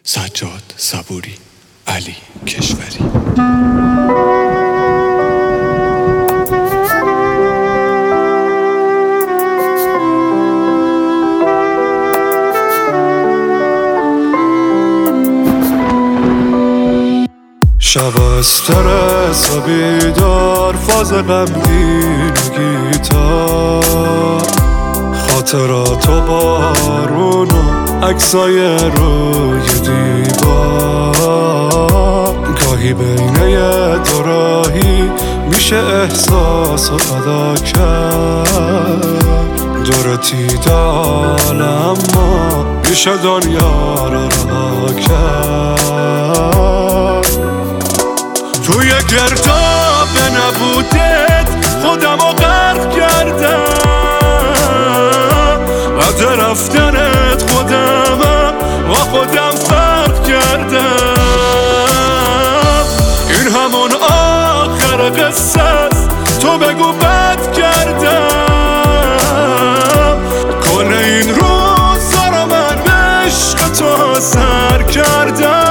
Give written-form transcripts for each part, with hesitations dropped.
سجاد صبوری، علی کشوری. شب استرس و بیدار، فاز غمگین گیتار، خاطرات و بارون و عکسای روی دیوار. گاهی بین دو راهی میشه احساس و ادا کرد، دورتی دال اما میشه دنیا رو رها کرد. توی گرداب نبودت خودمو غرق کردم، بعد رفتنت خودمم با خودم فرق کردم. این همون آخر قصه است، تو بگو بد کردم. کل این روزا رو من به عشق تو سر کردم.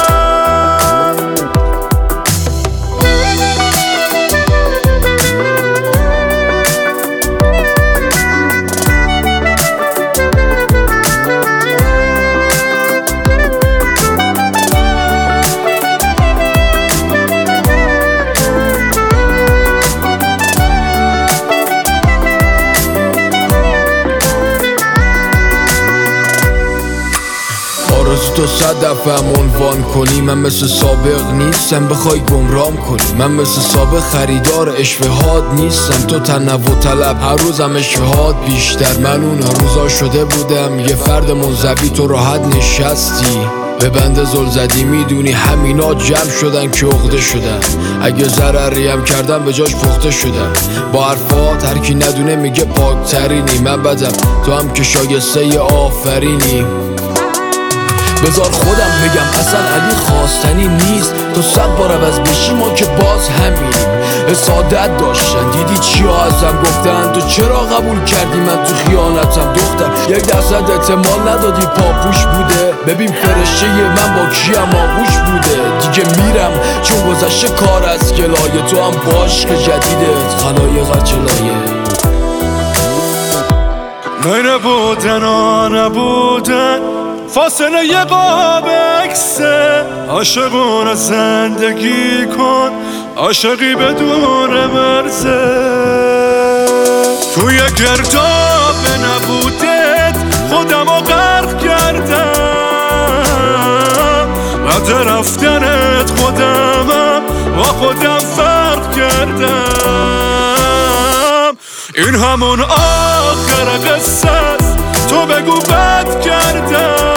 تو 100 دفعه عنوان کنی، من مثل سابق نیستم بخوای گمرام کنی. من مثل سابق خریدار اشوهات نیستم، تو تنوع طلب هر روزم اشوهات بیشتر. من اون روزا شده بودم یه فرد منزوی، تو راحت نشستی به بند زل زدی. میدونی همینا جمع شدن که عقده شدن، اگه ضرری هم کردم به جاش پخته شدن. با حرفات هر کی ندونه میگه پاکترینی، من بدم تو هم که شایسته آفرینی. بذار خودم بگم اصلا علی خواستنی نیست، تو 100 بار عوض بشی ما که باز همینیم. حسادت داشتن دیدی چیا ازم گفتن، تو چرا قبول کردی من تو خیانتم دختر. 1% احتمال ندادی پاپوش بوده، ببین فرشته من با کیم آغوش بوده. دیگه میرم چون گذشته کار از گلایه، تو هم باشق جدیدت خلایق جلایه. نبودن و نبودن فاصله یه قاب عکسه. عاشقونه زندگی کن، عاشقی بدون مرزه. توی گرداب نبودت خودمو غرق کردم، بعد رفتنت خودمم با خودم فرق کردم. این همون آخر قصه است، تو بگو بد کردم.